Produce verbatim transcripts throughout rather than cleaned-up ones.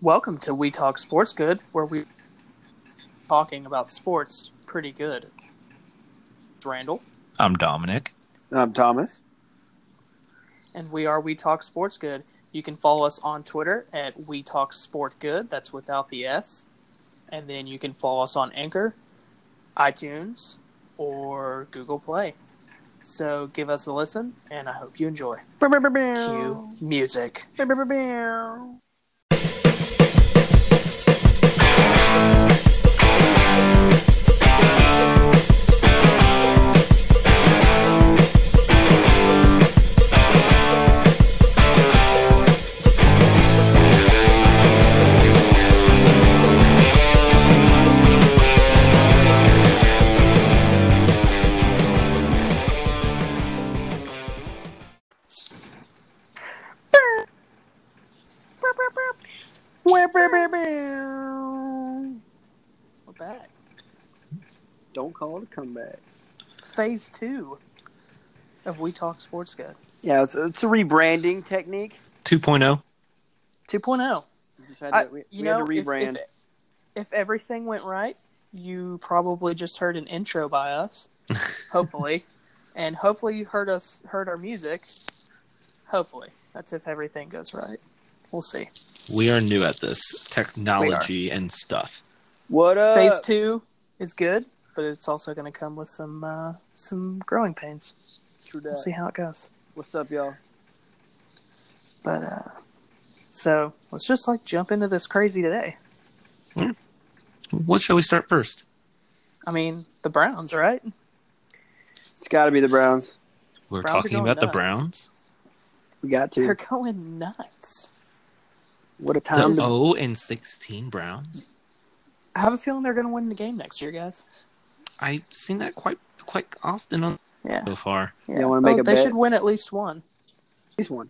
Welcome to We Talk Sports Good, where we're talking about sports pretty good. It's Randall. I'm Dominic. I'm Thomas. And we are We Talk Sports Good. You can follow us on Twitter at We Talk Sport Good. That's without the S. And then you can follow us on Anchor, iTunes, or Google Play. So give us a listen, and I hope you enjoy. Cue music. We're back. Don't call it a comeback. Phase two of We Talk Sports Good. Yeah, it's, it's a rebranding technique. two point oh. two point oh. We just had to, I, we, you we know, had to if, rebrand. if, if everything went right, you probably just heard an intro by us, hopefully, and hopefully you heard us heard our music. Hopefully, that's if everything goes right. We'll see. We are new at this technology and stuff. What up? Phase two is good, but it's also going to come with some uh, some growing pains. True that. We'll see how it goes. What's up, y'all? But uh, so let's just like jump into this crazy today. What shall we start first? I mean, the Browns, right? It's got to be the Browns. We're Browns are talking going about the nuts. Browns. We got They're to. going nuts. What a The time to... oh and sixteen Browns. I have a feeling they're going to win the game next year, guys. I've seen that quite quite often on Yeah. so far. Yeah. You wanna make Oh, a they bet? should win at least one. This one.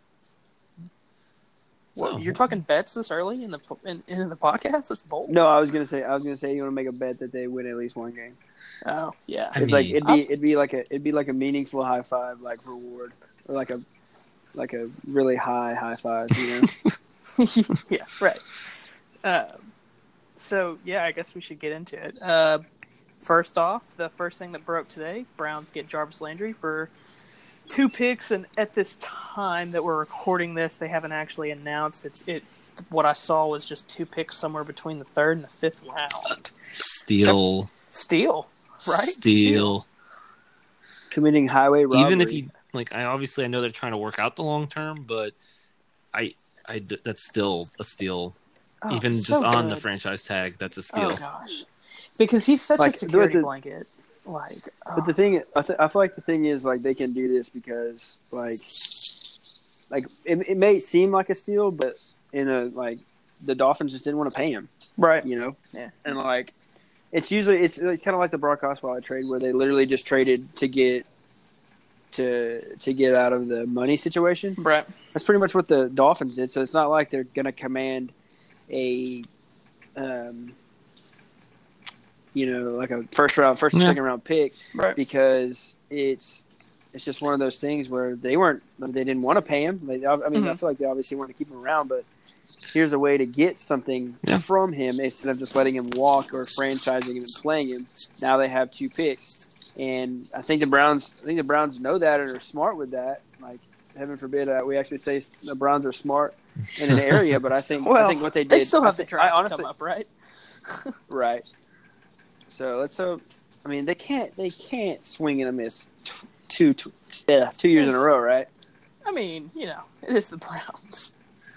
So, What, you're talking bets this early in the in, in the podcast? That's bold. No, I was gonna say. I was gonna say you want to make a bet that they win at least one game. Oh yeah. I It's like mean, it'd be it'd be like a it'd be like a meaningful high five, like reward, or like a like a really high high five. You know. yeah. Right. Um, so yeah, I guess we should get into it. Uh, first off, the first thing that broke today: Browns get Jarvis Landry for two picks, and at this time that we're recording this, they haven't actually announced it's it. What I saw was just two picks somewhere between the third and the fifth round. Steal, Steal, right? steal. Committing highway robbery. Even if you like, I obviously I know they're trying to work out the long term, but I, I that's still a steal. Oh, Even so just on good. the franchise tag, that's a steal. Oh gosh, because he's such Like, a security the- blanket. Like, oh. But the thing, I, th- I feel like the thing is, like, they can do this because, like, like it, it may seem like a steal, but in a like, the Dolphins just didn't want to pay him, right? you know. Yeah. And like, it's usually it's, it's kind of like the Brock Osweiler trade where they literally just traded to get to to get out of the money situation. Right. That's pretty much what the Dolphins did. So it's not like they're gonna command a, um, you know, like a first round, first or Yeah. second round pick. Right. Because it's it's just one of those things where they weren't they didn't want to pay him. They, I mean, I Mhm. feel like they obviously wanted to keep him around, but here's a way to get something Yeah. from him instead of just letting him walk or franchising him and playing him. Now they have two picks, and I think the Browns I think the Browns know that and are smart with that. Like, heaven forbid uh, we actually say the Browns are smart in an area, but I think Well, I think what they did they still have I the think, draft I honestly, come up, right? right. So let's hope. I mean, they can't they can't swing and a miss t- two two yeah two years in a row, right? I mean, you know, it is the Browns.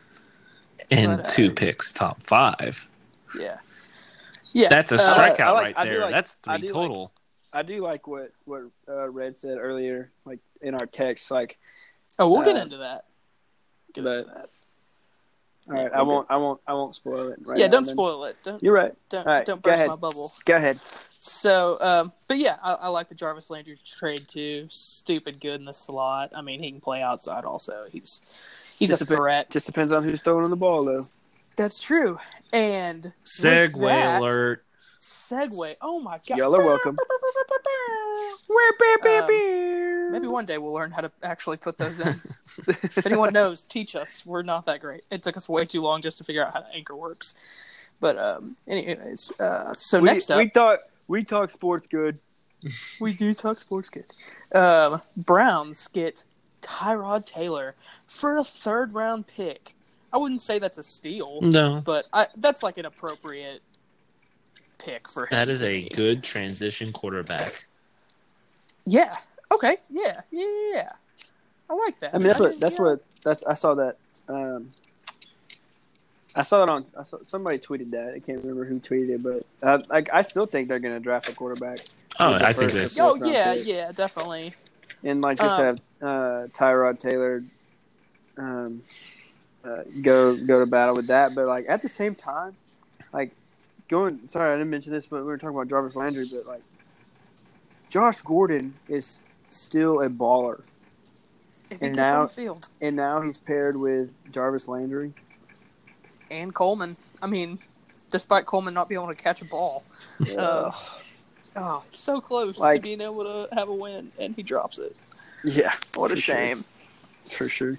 And But, uh, two picks, top five. Yeah. Yeah. That's a uh, strikeout I like- right I do there. like- That's I three do total. I do like what what uh, Red said earlier, like in our text, like. Oh, we'll get uh, into that. Get but- into that. All right, Yeah, I we'll won't I won't I won't spoil it. Right yeah, now, don't then. spoil it. Don't You're right. don't, All right, don't go burst ahead. my bubble. Go ahead. So, um, but yeah, I, I like the Jarvis Landry trade too. Stupid good in the slot. I mean, he can play outside also. He's he's Just a depe- threat. Just depends on who's throwing the ball, though. That's true. And with Segway that- alert. Segue. Oh my god. Y'all are welcome. Um, Maybe one day we'll learn how to actually put those in. If anyone knows, teach us. We're not that great. It took us way too long just to figure out how Anchor works. But um, anyways, uh, so we, next up, we thought we talk sports good. we do talk sports good. Um, Browns get Tyrod Taylor for a third round pick. I wouldn't say that's a steal. No, but I, that's like an appropriate pick for him. That is to a me. good transition quarterback. Yeah. Okay. Yeah. Yeah. Yeah. yeah. I like that. I mean, that's I what think, that's yeah. what that's. I saw that. Um, I saw it on. I saw, somebody tweeted that. I can't remember who tweeted it, but uh, like I still think they're going to draft a quarterback. Oh, with the I think first they- or Oh fourth round yeah, pick. yeah, definitely. And like just Um, have uh, Tyrod Taylor um, uh, go go to battle with that, but like at the same time, like going. Sorry, I didn't mention this, but we were talking about Jarvis Landry, but like Josh Gordon is still a baller, If he And gets now- on the field. and now he's paired with Jarvis Landry. And Coleman. I mean, despite Coleman not being able to catch a ball. Uh, oh, so close Like- to being able to have a win, and he drops it. Yeah, What a for sure. shame. for sure.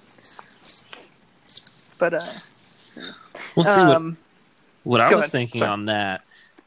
But, uh, We'll see what um, What I Go was ahead. thinking Sorry. on that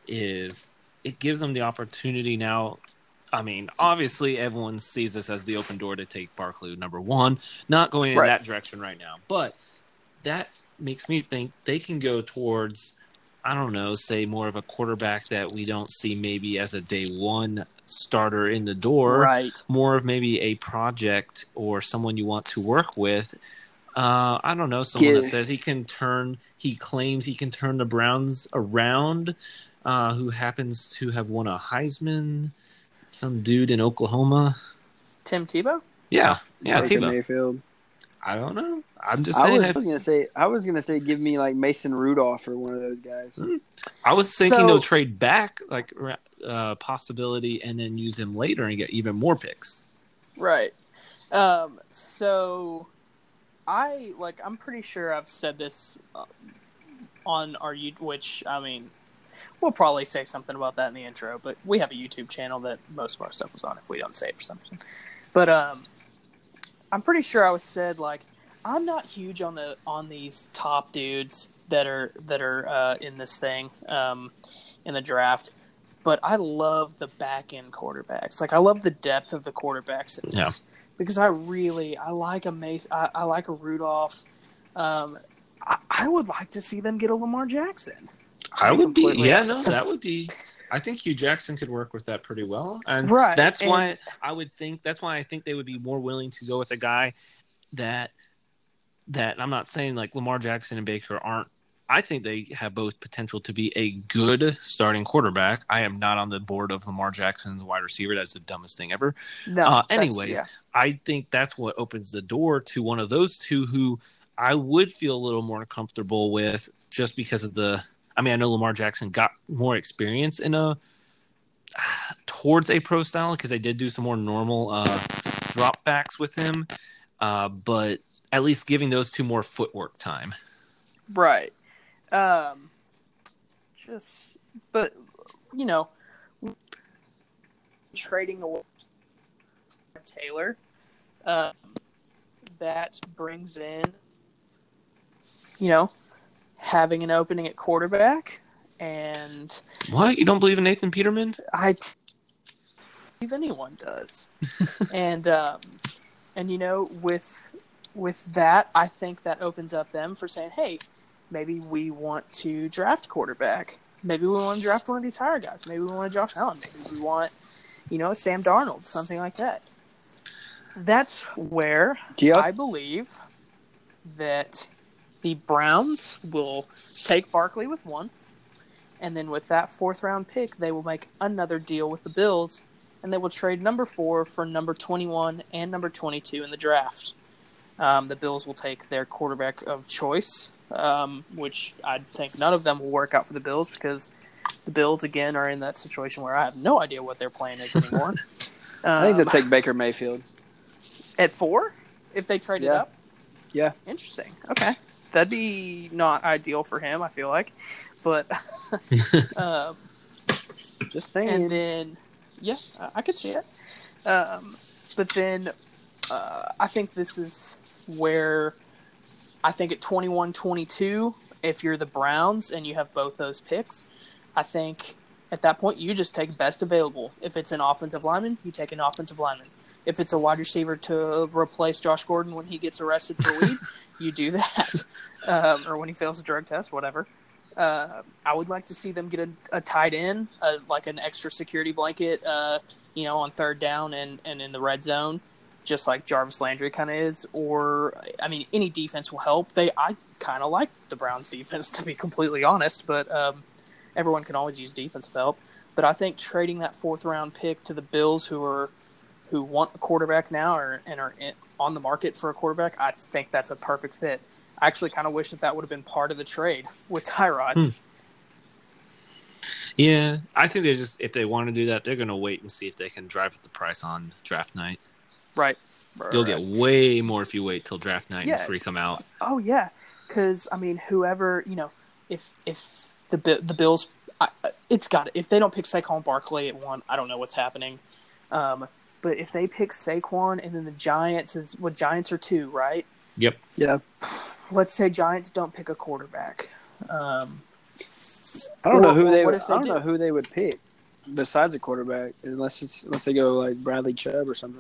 is it gives them the opportunity now. I mean, obviously, everyone sees this as the open door to take Barkley number one. Not going in Right. that direction right now, but that makes me think they can go towards, I don't know, say more of a quarterback that we don't see maybe as a day one starter in the door. right. More of maybe a project or someone you want to work with. Uh, I don't know, someone Yeah. that says he can turn, he claims he can turn the Browns around, uh, who happens to have won a Heisman, some dude in Oklahoma. Tim Tebow? Yeah, yeah, Baker Tebow. Mayfield. I don't know. I'm just I saying. was, I I was gonna say. I was gonna say, give me like Mason Rudolph or one of those guys. I was thinking So- they'll trade back, like uh, possibility, and then use him later and get even more picks. Right. Um, so I like I'm pretty sure I've said this uh, on our YouTube, which I mean, we'll probably say something about that in the intro, but we have a YouTube channel that most of our stuff is on if we don't say it for some reason. But um, I'm pretty sure I was said like I'm not huge on the on these top dudes that are that are uh, in this thing um, in the draft. But I love the back end quarterbacks. Like I love the depth of the quarterbacks in this. Yeah. Because I really I like a Mace I, I like a Rudolph. Um, I, I would like to see them get a Lamar Jackson. I be would be, completely yeah, honest. no, that would be. I think Hugh Jackson could work with that pretty well, and Right, that's and- why I would think. That's why I think they would be more willing to go with a guy that that I'm not saying like Lamar Jackson and Baker aren't. I think they have both potential to be a good starting quarterback. I am not on the board of Lamar Jackson's wide receiver. That's the dumbest thing ever. No. Uh, that's- anyways, yeah. I think that's what opens the door to one of those two who I would feel a little more comfortable with just because of the I mean, I know Lamar Jackson got more experience in a towards a pro style because they did do some more normal uh, dropbacks with him, uh, but at least giving those two more footwork time. Right. Um, just, but, you know, trading away Taylor, um, that brings in, you know, having an opening at quarterback, and What? You don't believe in Nathan Peterman? I t- believe anyone does. and, um, and, you know, with, with that, I think that opens up them for saying, hey, maybe we want to draft quarterback. Maybe we want to draft one of these higher guys. Maybe we want to Josh Allen. Maybe we want, you know, Sam Darnold, something like that. That's where Do y'all- I believe that the Browns will take Barkley with one, and then with that fourth round pick, they will make another deal with the Bills, and they will trade number four for number twenty-one and number twenty-two in the draft. Um, the Bills will take their quarterback of choice, um, which I think none of them will work out for the Bills because the Bills, again, are in that situation where I have no idea what their plan is anymore. I think Um, they'll take Baker Mayfield. at four, if they trade it Yeah. up? Yeah. Interesting. Okay. That'd be not ideal for him, I feel like. But, um, Just saying. and then, yeah, I- I could see it. Um, but then uh, I think this is where I think at twenty-one twenty-two, if you're the Browns and you have both those picks, I think at that point you just take best available. If it's an offensive lineman, you take an offensive lineman. If it's a wide receiver to replace Josh Gordon when he gets arrested for weed, you do that. Um, or when he fails a drug test, whatever. Uh, I would like to see them get a, a tight end, uh, like an extra security blanket, uh, you know, on third down and, and in the red zone, just like Jarvis Landry kind of is. Or, I mean, any defense will help. They, I kind of like the Browns' defense, to be completely honest, but um, everyone can always use defensive help. But I think trading that fourth round pick to the Bills, who are who want a quarterback now or and are in, on the market for a quarterback, I think that's a perfect fit. I actually kind of wish that that would have been part of the trade with Tyrod. Hmm. Yeah, I think they just if they want to do that, they're going to wait and see if they can drive up the price on draft night. Right. right You'll right. get way more if you wait till draft night Yeah. and freak them out. Oh yeah, because I mean, whoever you know, if if the the Bills, I, it's got if they don't pick Saquon Barkley at one, I don't know what's happening. Um, but if they pick Saquon and then the Giants is what well, Giants are two, right? Yep. Yeah. Let's say Giants don't pick a quarterback. Um, I don't or, know who they. What Would, if they I don't do? know who they would pick besides a quarterback, unless it's unless they go like Bradley Chubb or something.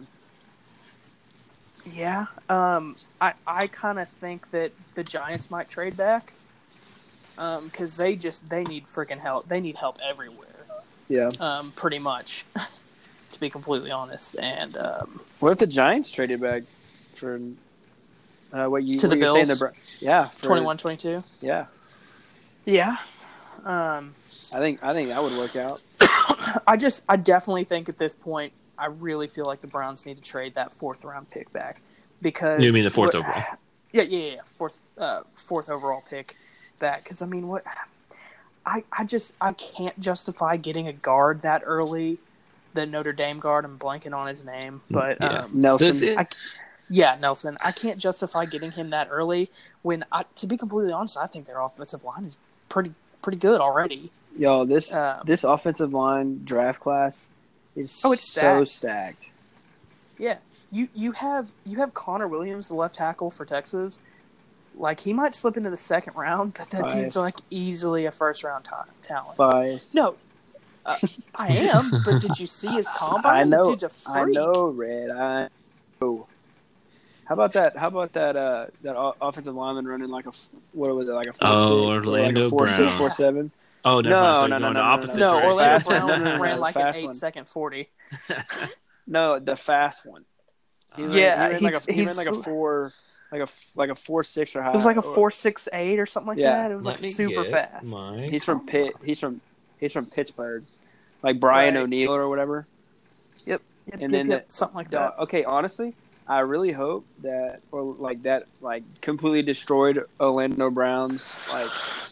Yeah, um, I I kind of think that the Giants might trade back because um, they just they need freaking help. They need help everywhere. Yeah. Um, pretty much, to be completely honest. And um, what if the Giants traded back for uh, what you to what the you're saying Bills? the, yeah, for, twenty-one twenty-two Yeah. Yeah. Um, I think I think that would work out. I just I definitely think at this point I really feel like the Browns need to trade that fourth round pick back because You mean the fourth what, overall? Yeah, yeah, yeah, fourth uh, fourth overall pick back because I mean what I I just I can't justify getting a guard that early. The Notre Dame guard, I'm blanking on his name, but Yeah. um, Nelson. Does it- I, yeah, Nelson. I can't justify getting him that early when, I, to be completely honest, I think their offensive line is pretty pretty good already. Yo, this Um, this offensive line draft class is Oh, it's so stacked. stacked. Yeah, you you have you have Connor Williams, the left tackle for Texas. Like he might slip into the second round, but that Biased. dude's like easily a first round ta- talent. Biased. No, uh, I am. But did you see his combine? I know. The dude's a freak. I know, Red. I know. How about that? How about that? Uh, that o- offensive lineman running like a f- what was it like a four Oh, six, Orlando like a four six, Brown. four seven? Oh, never No, mind. no, They're no, going no, the no, opposite No, direction. Orlando Fast one. Brown No, no, no, ran no, like an fast eight one. second forty. No, the fast one. He ran, Yeah, he ran like he's- a he ran he's- like a four, like a like a four six or high. It was like a or- four six eight or something like Yeah. that. It was Let like me super get fast. my He's from combine. Pitt. He's from he's from Pittsburgh, like Brian Right. O'Neill or whatever. Yep, yep, And yep, then yep, the- something like So, that. okay, honestly, I really hope that or like that like completely destroyed Orlando Brown's like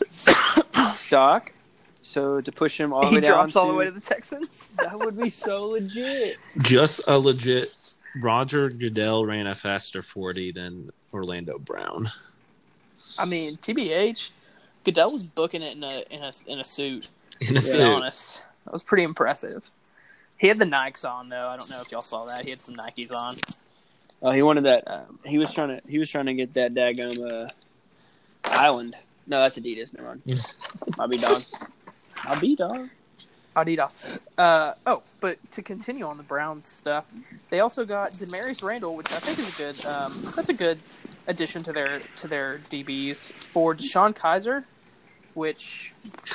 stock. So to push him all the He way down drops all the to- way to the Texans. that would be so legit. Just a legit. Roger Goodell ran a faster forty than Orlando Brown. I mean, T B H, Goodell was booking it in a in a in a suit. In a To be suit. honest, that was pretty impressive. He had the Nikes on though. I don't know if y'all saw that. He had some Nikes on. Oh, he wanted that. Um, He was trying to. He was trying to get that daggum uh, Island. No, that's Adidas. Never mind. My B dog. My B dog. Adidas. Uh, oh, but to continue on the Browns stuff, they also got Demarius Randall, which I think is a good. Um, that's a good addition to their to their D Bs for Deshaun Kaiser, which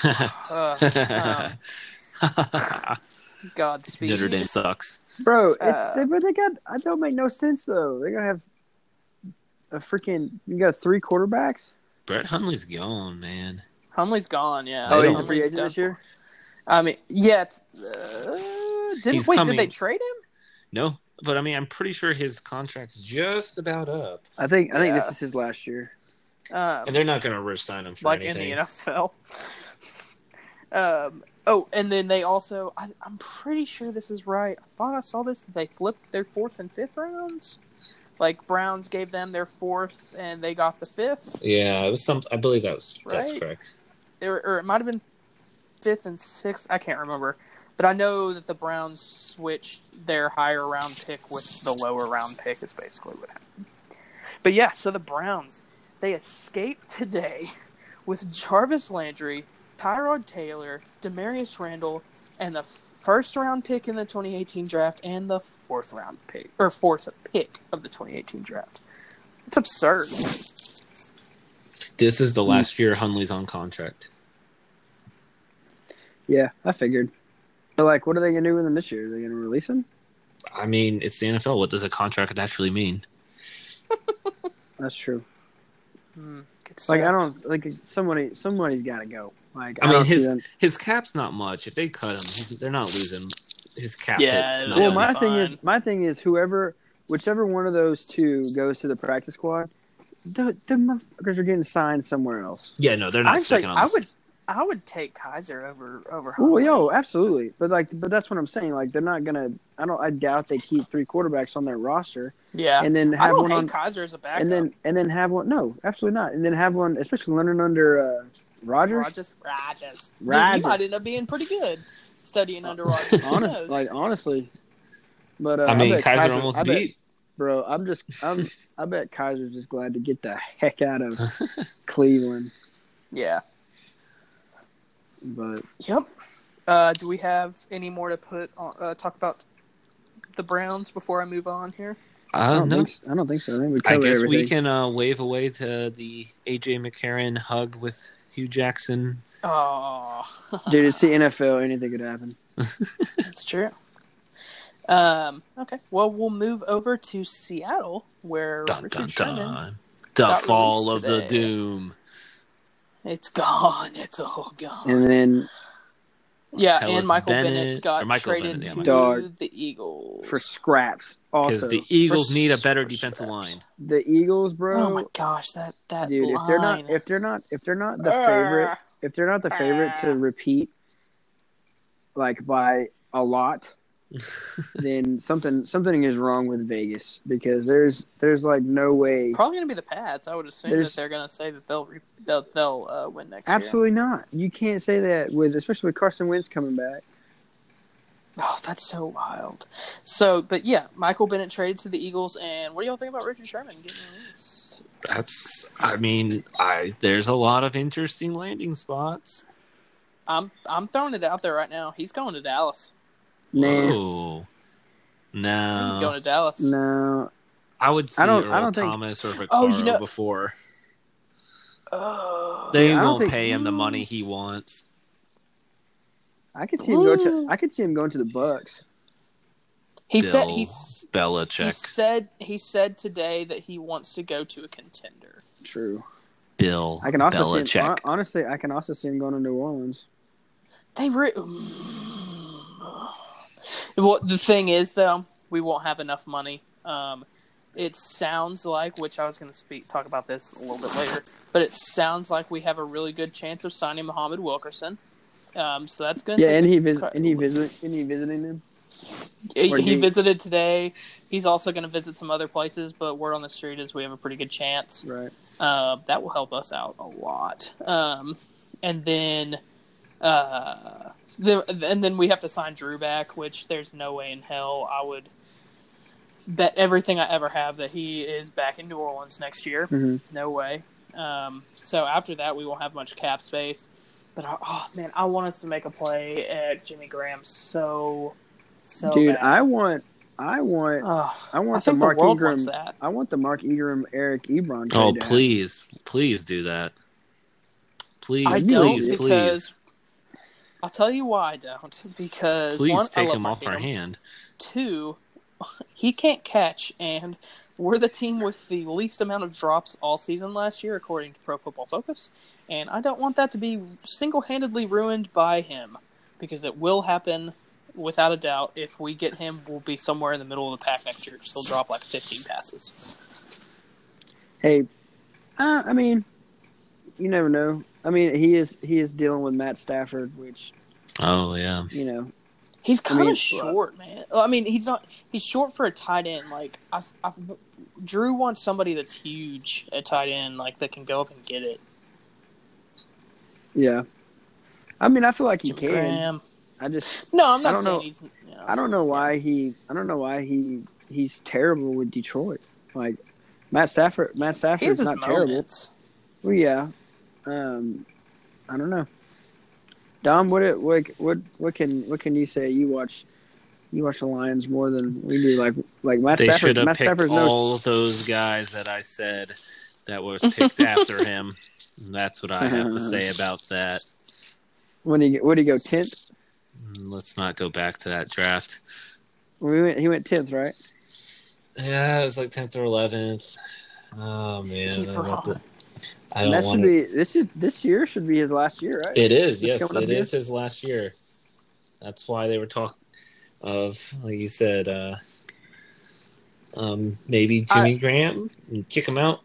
uh, um, Godspeed. Notre Dame sucks. Bro, it's Uh, but they got. I don't make no sense though. They gotta have a freaking. You got three quarterbacks. Brett Hundley's gone, man. Huntley's gone. Yeah. Oh, he's a Huntley's free agent done this year? for- I mean, yeah. Uh, didn't He's wait? coming. Did they trade him? No, but I mean, I'm pretty sure his contract's just about up, I think. I think this Yeah. is his last year. Um, and they're not going to re-sign him for like anything. in the N F L. um, oh, and then they also, I, I'm pretty sure this is right. I thought I saw this. They flipped their fourth and fifth rounds. Like Browns gave them their fourth, and they got the fifth. Yeah, it was some. I believe that was that's Right? correct. Or, or it might have been fifth and sixth. I can't remember. But I know that the Browns switched their higher round pick with the lower round pick is basically what happened. But yeah, so the Browns, they escaped today with Jarvis Landry, Tyrod Taylor, Demarius Randall, and the first round pick in the twenty eighteen draft and the fourth round pick or fourth pick of the twenty eighteen draft. It's absurd. This is the last year Hundley's on contract. Yeah, I figured. So, like, what are they going to do with him this year? Are they going to release him? I mean, it's the N F L. What does a contract actually mean? That's true. Mm, like, I don't like somebody. Somebody's got to go. Like, I, I mean, don't his see them. his cap's not much. If they cut him, he's, they're not losing. His cap Yeah, hits. they'll Not Well, be my fine. thing is, my thing is, whoever, whichever one of those two goes to the practice squad, the the motherfuckers are getting signed somewhere else. yeah, no, they're not I'd sticking say on I this. would, I would take Kaiser over over. Oh, Hundley. yo, absolutely. But like, but that's what I'm saying. Like, they're not gonna. I don't. I doubt they keep three quarterbacks on their roster, Yeah, and then I have don't one hate on, Kaiser as a backup. and then and then have one. No, absolutely not. And then have one, especially learning under uh, Rodgers. Rogers, Rogers, Dude, Rodgers. he might end up being pretty good studying under Rogers. Who Honest, knows? like honestly. But uh, I mean, bet Kaiser almost I bet- beat. Bro, I'm just. I'm. I bet Kaiser's just glad to get the heck out of Cleveland. yeah. But Yep. Uh, do we have any more to put on, uh, talk about the Browns before I move on here? I Uh, don't no, think. I don't think so. I think we I covered guess everything. we can uh, wave away to the A J McCarron hug with Hugh Jackson. Oh, Dude, it's the N F L. Anything could happen. that's true. Um, okay. Well, we'll move over to Seattle, where Dun, Richard dun, Sherman. dun. The got fall of released the today. doom. It's gone. It's all gone. And then yeah, Martellus and Michael Bennett, Bennett- got or Michael traded Bennett, yeah, to Michael. Dog. the Eagles. for scraps, Because also the Eagles For need a s- better for defensive scraps. line. the Eagles, bro. Oh my gosh, that that dude, line. if they're not, if they're not, if they're not the favorite, if they're not the favorite to repeat, like by a lot, then something something is wrong with Vegas because there's there's like no way. Probably going to be the Pats. I would assume There's- that they're going to say that they'll re- they'll, they'll uh, win next year. Absolutely not. You can't say that with, especially with Carson Wentz coming back. Oh, that's so wild. So, but yeah, Michael Bennett traded to the Eagles, and what do y'all think about Richard Sherman getting released? That's, I mean, I there's a lot of interesting landing spots. I'm I'm throwing it out there right now. He's going to Dallas. Nah, Oh, He's no. going to Dallas. no. I would see I don't- Earl I don't think- Thomas or Vaccaro Oh, you know- before. Oh, They I don't won't think- pay him the money he wants. I could see him go to. Ooh. I could see him going to the Bucks. he said Bill he, s- he Belichick. said he said today that he wants to go to a contender. True. Bill I can also see Belichick. him, hon- honestly. I can also see him going to New Orleans. They re- Well, the thing is, though, we won't have enough money. Um, it sounds like, which I was going to speak talk about this a little bit later, but it sounds like we have a really good chance of signing Muhammad Wilkerson. Um, so that's going to Yeah, and he visit. And he visit. And he visiting them. He, or he do- visited today. He's also going to visit some other places, but word on the street is we have a pretty good chance. Right. Uh, that will help us out a lot. Um, and then, uh, the, and then we have to sign Drew back, which there's no way in hell I would bet everything I ever have that he is back in New Orleans next year. Mm-hmm. No way. Um, so after that, we won't have much cap space. But oh man, I want us to make a play at Jimmy Graham so, so Dude, bad. I want. I want. Oh, I want I think the Mark the world Ingram. wants that. I want the Mark Ingram, Eric Ebron. trade Oh, to happen. please. Please do that. Please, I Please, don't please, because please. I'll tell you why I don't. Because Please one, I take love him Mark off our Ingram. hand. Two, he can't catch, and we're the team with the least amount of drops all season last year, according to Pro Football Focus. And I don't want that to be single-handedly ruined by him, because it will happen without a doubt. If we get him, we'll be somewhere in the middle of the pack next year. He'll drop like fifteen passes. Hey, uh, I mean, you never know. I mean, he is he is dealing with Matt Stafford, which Oh, yeah. you know. He's kind of mean, short, man. I mean, he's not. He's short for a tight end. Like, I, I, Drew wants somebody that's huge at tight end, like that can go up and get it. Yeah. I mean, I feel like he Jim can. Graham. I just No, I'm I not don't saying know. he's. You know, I don't know why he. I don't know why he. He's terrible with Detroit. Like Matt Stafford. Matt he has Stafford's his not terrible. moments. Well, yeah. Um, I don't know. Dom, what it- what what what can what can you say? You watch you watch the Lions more than we do. Like like Matt They Stafford. should have Matt picked Stafford's all no. of those guys that I said that was picked after him. That's what I have to say about that. When he what did he go tenth? Let's not go back to that draft. We went. He went tenth, right? Yeah, it was like tenth or eleventh. Oh man, Keep I'm about to, wrong. I And don't that want should to. be this is this year should be his last year, right? It is, This yes, coming up it year? is his last year. That's why they were talking of, like you said, uh, um, maybe Jimmy I- Graham and kick him out.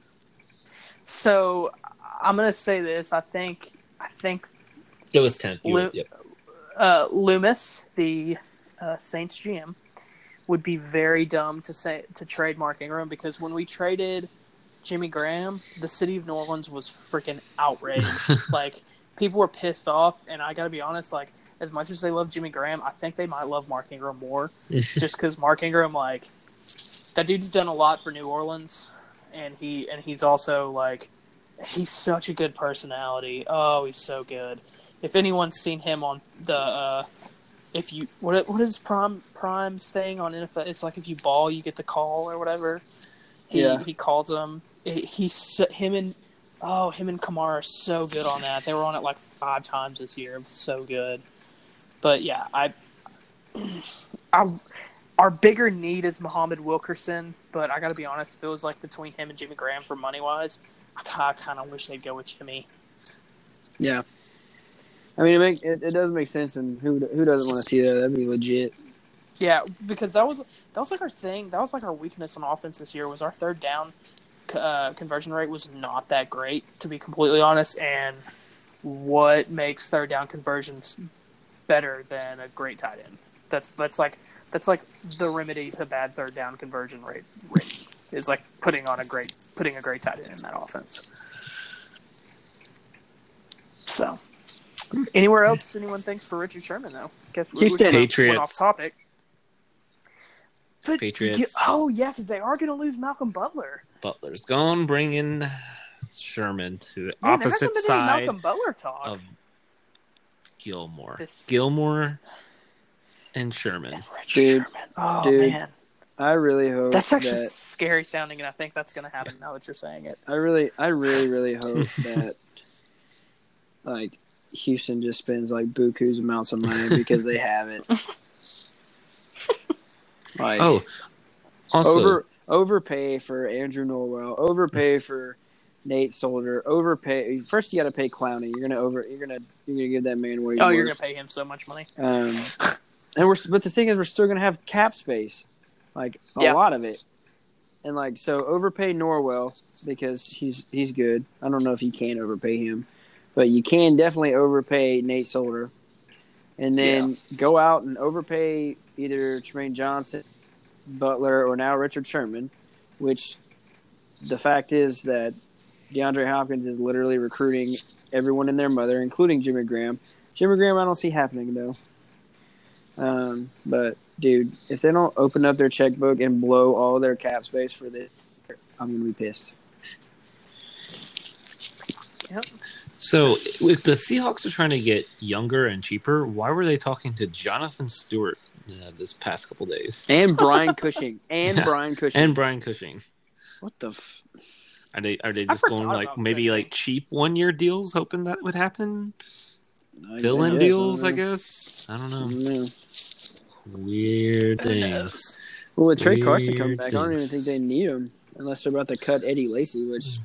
So I'm gonna say this. I think. I think It was tenth. You Lu- were, yep. uh, Loomis, the uh, Saints G M, would be very dumb to say to trade Mark Ingram because when we traded Jimmy Graham, the city of New Orleans was freaking outraged. Like people were pissed off, and I got to be honest. Like as much as they love Jimmy Graham, I think they might love Mark Ingram more, just because Mark Ingram, like that dude's done a lot for New Orleans, and he and he's also like he's such a good personality. Oh, he's so good. If anyone's seen him on the, uh, if you what what is Prime Prime's thing on N F L? It's like if you ball, you get the call or whatever. He Yeah. he calls them. He's so, him and oh him and Kamara are so good on that. They were on it like five times this year. It was so good. But yeah, I, I our bigger need is Muhammad Wilkerson. But I got to be honest, it feels like between him and Jimmy Graham for money wise, I kind of wish they'd go with Jimmy. Yeah. I mean, it, make, it, it does make sense, and who who doesn't want to see that? That'd be legit. Yeah, because that was that was like our thing. That was like our weakness on offense this year. Was our third down uh, conversion rate was not that great, to be completely honest. And what makes third down conversions better than a great tight end? That's that's like that's like the remedy to bad third down conversion rate. rate is like putting on a great putting a great tight end in that offense. So. Anywhere else anyone thinks for Richard Sherman, though? Guess we, we Houston. kind of Patriots. went off topic. But, Patriots. you- oh, yeah, because they are going to lose Malcolm Butler. Butler's gone, bringing Sherman to the Man, there opposite hasn't been any side Malcolm Butler talk. of Gilmore. This- Gilmore and Sherman. And Richard Dude. Sherman. Oh, Dude. man. I really hope That's actually that scary sounding, and I think that's going to happen now that you're saying it. I really, I really, really hope that like Houston just spends like buku's amounts of money because they have it. Like, Oh, also, over overpay for Andrew Norwell, overpay for Nate Solder, overpay. First, you got to pay Clowney. You're gonna over. You're gonna you're gonna give that man what he's Oh, you're going worth. to pay him so much money. Um, and we're but the thing is, we're still gonna have cap space, like a Yeah. lot of it. And like so, overpay Norwell because he's he's good. I don't know if you can overpay him, but you can definitely overpay Nate Solder, and then go out and overpay either Tremaine Johnson, Butler, or now Richard Sherman. Which the fact is that DeAndre Hopkins is literally recruiting everyone and their mother, including Jimmy Graham. Jimmy Graham, I don't see happening though. Um, but dude, if they don't open up their checkbook and blow all their cap space for this, I'm gonna be pissed. Yep. so if the Seahawks are trying to get younger and cheaper, why were they talking to Jonathan Stewart uh, this past couple days? And Brian Cushing. And Yeah. Brian Cushing. And Brian Cushing. what the? F- Are they are they I just going forgot like about maybe Cushing. like cheap one year deals, hoping that would happen? I Fill in guess, deals, I I don't know. guess. I don't I know. don't know. Weird Who things. knows? Well, with Trey Carson coming Weird back, I don't even things. think they need him unless they're about to cut Eddie Lacy, which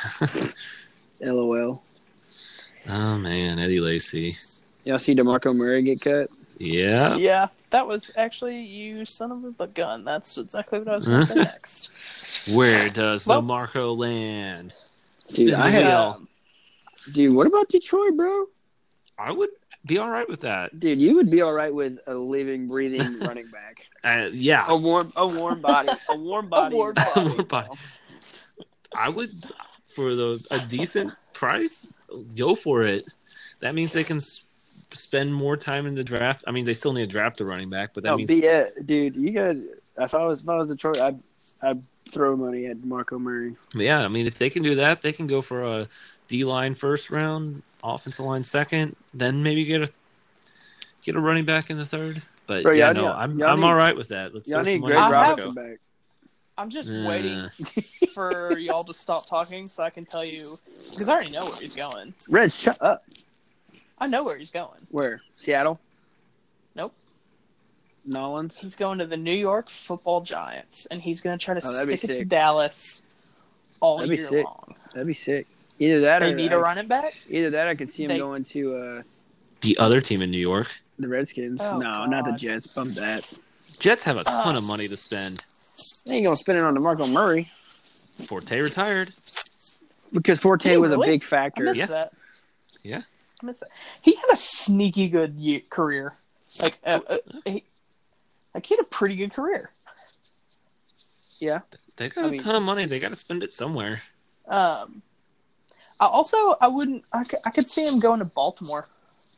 LOL. Oh man, Eddie Lacy. Y'all see DeMarco Murray get cut? Yeah. Yeah, that was actually you son of a gun. That's exactly what I was going to say next. Where does Well- the Marco land? Dude, Spin I the had- wheel. Um, Dude, what about Detroit, bro? I would be all right with that. Dude, you would be all right with a living, breathing running back. Uh, yeah, A warm, a warm body, a warm body. warm in body. Buffalo. But I would for the a decent price. Go for it. That means they can s- spend more time in the draft. I mean, they still need to draft a running back, but that Oh, means be it, dude. You guys, if I was if I was Detroit, I'd I'd throw money at DeMarco Murray. yeah. I mean, if they can do that, they can go for a D line first round, offensive line second, then maybe get a get a running back in the third. But Bro, yeah, y'all no, need- I'm y'all I'm need- all right with that. Let's Y'all throw some need money Greg at I have- Robinson DeMarco. back. I'm just Uh, waiting for y'all to stop talking so I can tell you because I already know where he's going. Red, shut up. I know where he's going. Where? Seattle? Nope. Nolans? He's going to the New York Football Giants, and he's going to try to Oh, that'd be stick it to sick. Dallas all That'd be year sick. long. That'd be sick. Either that They or need I, a running back. either that I could see him They- going to uh, The other team in New York, the Redskins. Oh, no, not the God. Jets. Bump that. Jets have a ton Uh. of money to spend. They ain't gonna spend it on DeMarco Murray Forte retired. because Forte Did he was really? a big I factor. missed Yeah. that. Yeah. I missed that. He had a sneaky good ye- career. Like, uh, uh, he, like he had a pretty good career. Yeah. They got I a mean- ton of money. They got to spend it somewhere. Um, I also, I wouldn't. I could, I could see him going to Baltimore.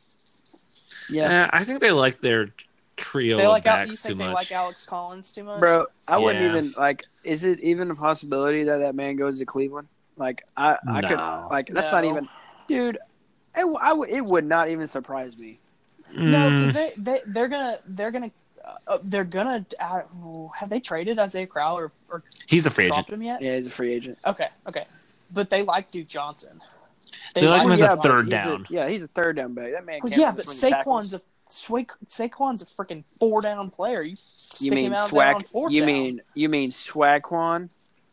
Yeah. Uh, I think they like their trio They of like Al- you backs too think they much. like Alex Collins too much, Bro, I wouldn't Yeah. even like. Is it even a possibility that that man goes to Cleveland? Like I, I could No. like that's not No. even, dude. It, w- I w- it would not even surprise me. No, Mm, because they they they're gonna they're gonna uh, they're gonna uh, have they traded Isaiah Crowell or, or he's a free agent. dropped him yet? Yeah, he's a free agent. Okay, okay, but they like Duke Johnson. They like him as a yeah, but third he's down. yeah, he's a third down back. That man. Well, Can't yeah, run but between the Saquon's tackles. a Sa- Saquon's a freaking four down player. You stick You mean him out there on swag? fourth You down. mean you mean Swagquan?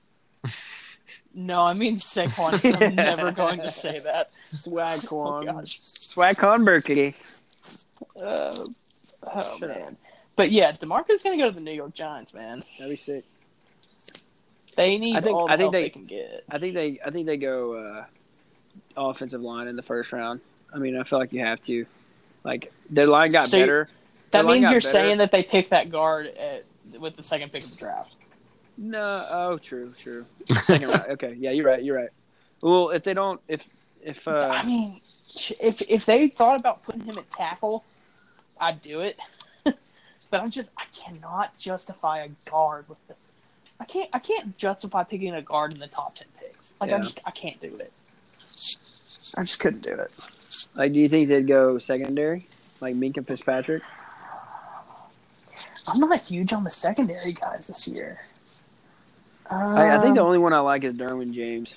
No, I mean Saquon. 'Cause I'm never going to say that. Oh Swagquan. gosh. Swagquan Berkey. Uh, oh Shut up. man. But yeah, DeMarco's gonna go to the New York Giants, man. That'd be sick. They need I think- all the I think help they, they- can get. I think they I think they go uh, offensive line in the first round. I mean, I feel like you have to. Like their line got So you- better. That Their line means got you're better. saying that they picked that guard at, with the second pick of the draft. No, oh, true, true. Second round. Okay, yeah, you're right. You're right. Well, if they don't, if if uh, I mean, if if they thought about putting him at tackle, I'd do it. But I'm just I cannot justify a guard with this. I can't I can't justify picking a guard in the top ten picks. Like I Yeah. just I can't do it. I just couldn't do it. like, do you think they'd go secondary, like Minka Fitzpatrick? I'm not huge on the secondary guys this year. I, I think the Um, only one I like is Derwin James.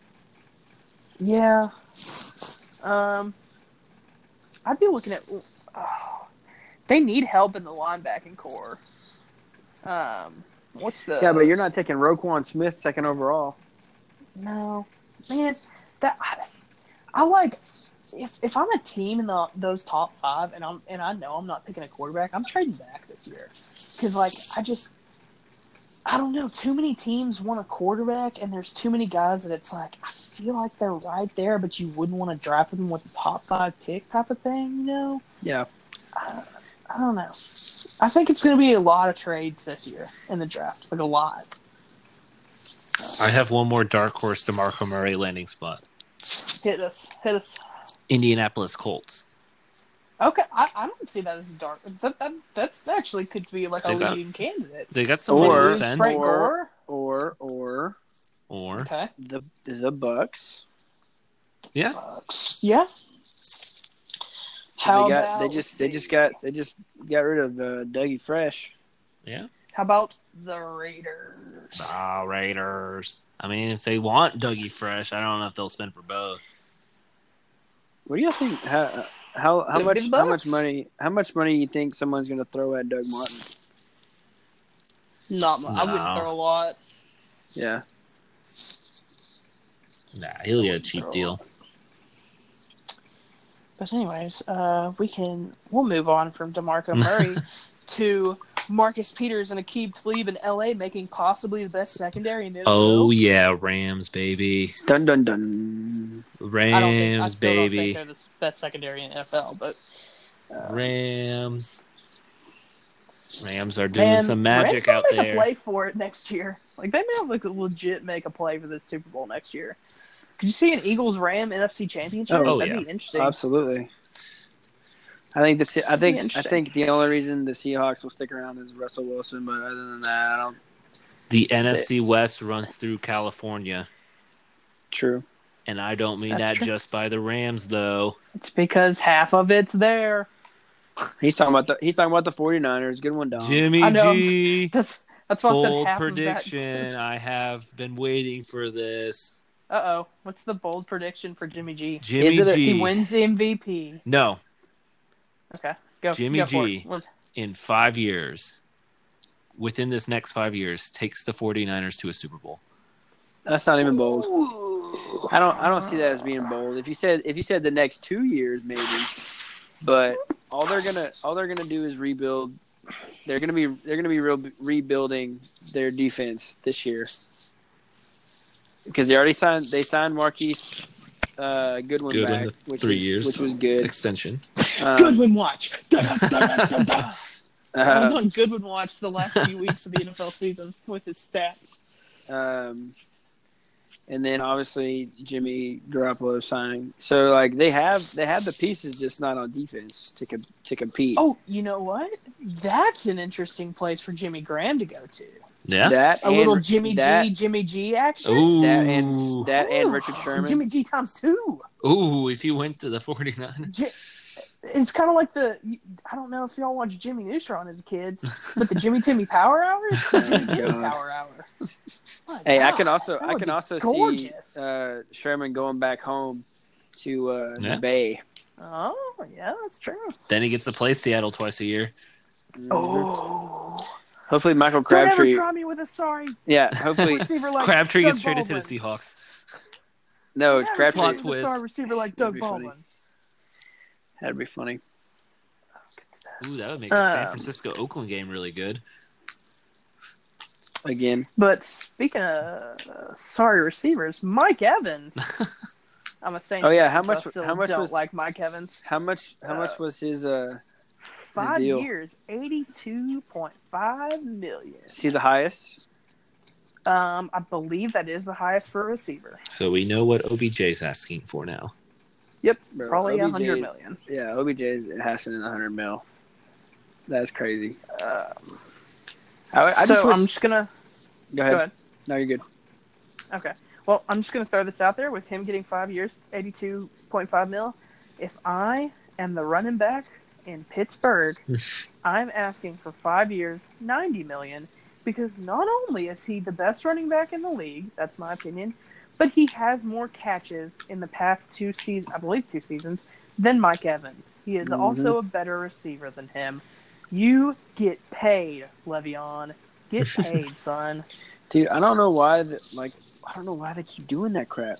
Yeah. Um, I'd be looking at. Oh, they need help in the linebacking core. Um, what's the? Yeah, but you're not taking Roquan Smith second overall. No, man. That I, I like. If if I'm a team in the those top five, and I'm and I know I'm not picking a quarterback, I'm trading back this year because like I just. I don't know. Too many teams want a quarterback, and there's too many guys that it's like I feel like they're right there, but you wouldn't want to draft them with the top five pick type of thing, you know? Yeah. I, I don't know. I think it's going to be a lot of trades this year in the draft, like a lot. I have one more dark horse DeMarco Murray landing spot. Hit us, hit us. Indianapolis Colts. Okay, I, I don't see that as a dark. That, that that's actually could be like a They got- leading candidate. They got some Or- money to Lose spend. Frank or- Gore. Or or Or Okay. the the Bucks. yeah, Bucks. Yeah. How they got about, they let's just they see. just got they just got rid of uh, Dougie Fresh. yeah. How about the Raiders? Ah, Raiders. I mean, if they want Dougie Fresh, I don't know if they'll spend for both. What do you think? How how, how The much big how much Bucks? money how much money you think someone's going to throw at Doug Martin? Not much. I wouldn't No. throw a lot. Yeah. Nah, he'll get a cheap deal. But anyways, uh, we can we'll move on from DeMarco Murray to Marcus Peters and Aqib Talib in L A making possibly the best secondary in the N F L. Oh yeah, Rams baby, Dun dun dun. I don't think, I Rams still don't baby, think they're the best secondary in the N F L, but uh, Rams. Rams are doing man, some magic Rams might out make there. a play for it next year. Like they may have like a legit make a play for this Super Bowl next year. Could you see an Eagles Ram N F C Championship? Oh, That'd yeah. be interesting. Absolutely. I think the Se- I Should be think I interesting. think the only reason the Seahawks will stick around is Russell Wilson. But other than that, I don't. The N F C West runs through California, True. and I don't mean That's that true. just by the Rams, though. It's because half of it's there. He's talking about the he's talking about the 49ers. Good one, Dom. Jimmy I know. G. That's that's why I said Bold half prediction. I have been waiting for this. Uh oh. What's the bold prediction for Jimmy G? Jimmy Is it a- G. He wins the M V P. No, Okay. Go. Jimmy go for G. it. in five years, within this next five years, takes the 49ers to a Super Bowl. That's not even bold. I don't I don't see that as being bold. If you said if you said the next two years maybe, but all they're gonna all they're gonna do is rebuild. They're gonna be they're gonna be real, rebuilding their defense this year because they already signed they signed Marquise uh, Goodwin, Goodwin, back, which three was, years. which was good. Extension. Um, Goodwin Watch. Da, da, da, da, da. I was uh, on Goodwin Watch the last few weeks of the N F L season with his stats. um, and then obviously Jimmy Garoppolo signing. So like they have they have the pieces, just not on defense to com- to compete. Oh, you know what? That's an interesting place for Jimmy Graham to go to. Yeah. that A and, little Jimmy that, G, Jimmy G action. Ooh. that and that and Ooh. Richard Sherman. Jimmy G times two. Ooh, if you went to the 49ers. J- it's kind of like the, I don't know if y'all watched Jimmy Neutron as kids, but the Jimmy Timmy Power Hour is the Jimmy Timmy God. Power Hour. My Hey, I God, can also that I would can be also gorgeous. see uh, Sherman going back home to uh, Yeah. the Bay. Oh, yeah, that's true. Then he gets to play Seattle twice a year. Mhm. Oh. Hopefully Michael Don't ever Crabtree. try me with a sorry Yeah, hopefully receiver like Crabtree Doug gets traded to the Baldwin. Seahawks. no Don't ever Crabtree. try me Plot with a twist. sorry receiver like That'd Doug be funny. Baldwin. That'd be funny. Ooh, that would make a San Um, Francisco Oakland game really good. Again, But speaking of uh, sorry receivers, Mike Evans. I'm a Saints. Oh, yeah, fan, how so much- I still how much don't was- like Mike Evans. how much how much Uh, was his uh Five deal? years, eighty-two point five million. is he the highest? Um, I believe that is the highest for a receiver. So we know what O B J's asking for now. Yep, Bro, probably a O B J hundred million. Yeah, O B J has in a hundred mil. That's crazy. Um, I, I so just wish, I'm just gonna go ahead. go ahead. No, you're good. Okay. Well, I'm just gonna throw this out there with him getting five years, eighty-two point five mil. If I am the running back in Pittsburgh, I'm asking for five years, ninety million, because not only is he the best running back in the league, that's my opinion, but he has more catches in the past two seasons, I believe two seasons, than Mike Evans. He is Mhm. also a better receiver than him. You get paid, Le'Veon. Get paid, son. Dude, I don't know why that like I don't know why they keep doing that crap.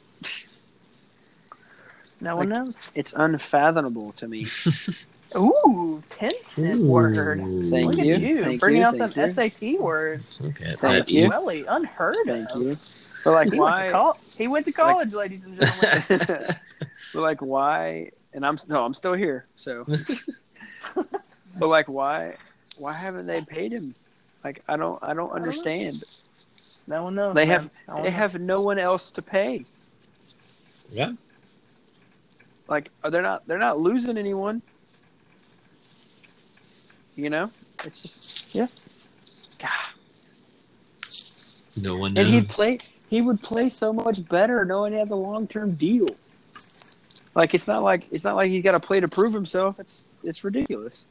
No one Like- knows. It's unfathomable to me. Ooh, ten cent word. Thank Look you. at you, Thank bringing you. out them Thank you. S A T words. Okay. Thank that- you. Welly, unheard Thank of. you. But like He went, to why? col- he went to college, ladies and gentlemen. but like why? And I'm no, I'm still here. So, but like why? Why haven't they paid him? Like I don't, I don't understand. No one knows. They man. have, No one they knows. have no one else to pay. Yeah. Like are they not? They're not losing anyone. You know, it's just Yeah. God. No one knows. And he'd play. He would play so much better knowing he has a long term deal. Like it's not like it's not like he's got to play to prove himself. It's it's ridiculous.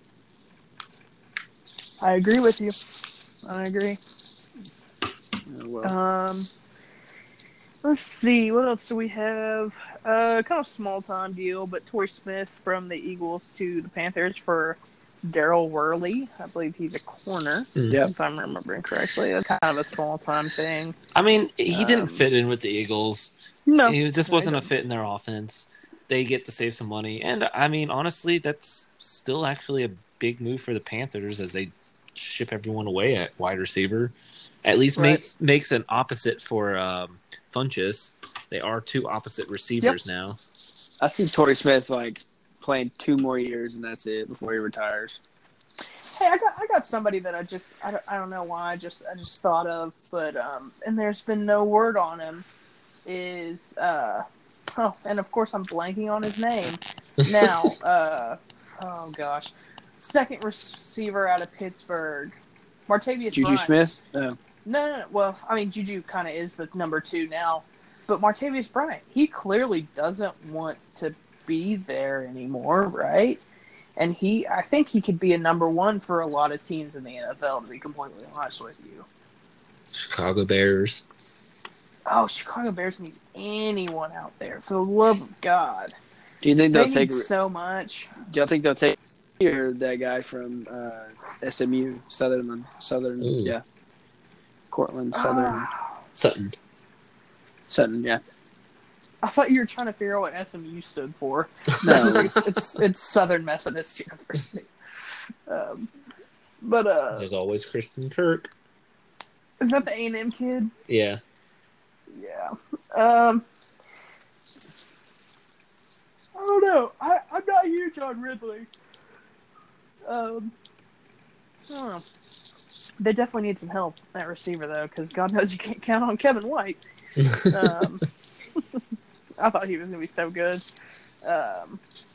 I agree with you. I agree. Oh, well. Um, let's see. What else do we have? Uh, kind of small time deal, but Torrey Smith from the Eagles to the Panthers for Daryl Worley. I believe he's a corner, Yep. if I'm remembering correctly. That's kind of a small time thing. I mean, he didn't Um, fit in with the Eagles. No, He just no, he wasn't a didn't. fit in their offense. They get to save some money. And, I mean, honestly, that's still actually a big move for the Panthers as they ship everyone away at wide receiver. At least Right. makes makes an opposite for um, Funchess. They are two opposite receivers now. I see Torrey Smith like playing two more years and that's it before he retires. Hey, I got I got somebody that I just I don't, I don't know why I just I just thought of, but um, and there's been no word on him. Is uh, oh, and of course I'm blanking on his name now. uh, oh gosh, second receiver out of Pittsburgh, Martavius Juju Bryant. Smith? No. No, no, no. Well, I mean, Juju kind of is the number two now, but Martavius Bryant, he clearly doesn't want to be there anymore, right? And he, I think he could be a number one for a lot of teams in the N F L, to be completely honest with you. Chicago Bears. Oh, Chicago Bears need anyone out there, for the love of God. Do you think They they'll take? need so much. Do you think they'll take or that guy from uh, S M U, Southern, Southern, Ooh. yeah, Cortland, Southern, Ah, Sutton. Sutton, yeah. I thought you were trying to figure out what S M U stood for. No. it's, it's it's Southern Methodist University. Um, but uh, There's always Christian Kirk. is that the A and M kid? Yeah. Yeah. Um, I don't know. I, I'm not huge on Ridley. Um, I don't know. They definitely need some help at receiver, though, because God knows you can't count on Kevin White. Um, I thought he was going to be so good. Um,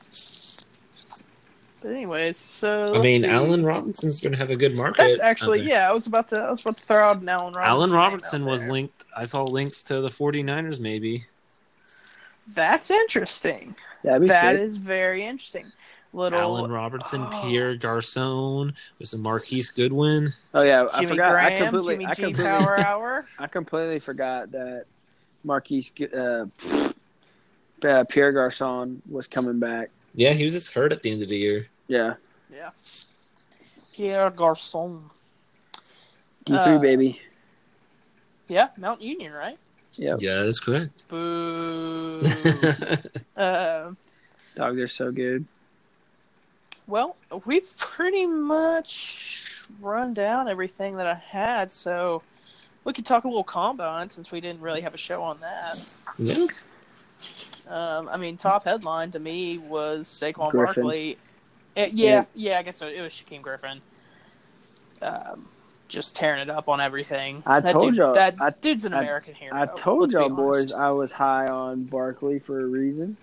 but anyways, so I mean, let's see. Allen Robinson's going to have a good market. That's actually, out there. yeah, I was about to I was about to throw out an Allen Robinson. Allen name Robinson out was there. linked. I saw links to the 49ers, maybe. That's interesting. That'd be That sick. is very interesting. Little Allen Robertson, oh. Pierre Garcon, with some Marquise Goodwin. Oh yeah, I Jimmy forgot. Graham, I completely, Jimmy I G completely, Power Hour. I completely forgot that Marquise, uh, uh, Pierre Garcon was coming back. Yeah, he was just hurt at the end of the year. Yeah, Yeah. Pierre Garçon. D three Uh, baby. Yeah, Mount Union, right? Yep. Yeah, that's correct. Boo. uh, Dog, they're so good. well, we've pretty much run down everything that I had, so we could talk a little combine since we didn't really have a show on that. Yeah. Um, I mean, top headline to me was Saquon Griffin. Barkley. Uh, yeah, yeah, I guess so. It was Shaquem Griffin. Um, just tearing it up on everything. I that told dude, y'all- That I- dude's an I- American hero. I told let's be y'all boys honest. I was high on Barkley for a reason.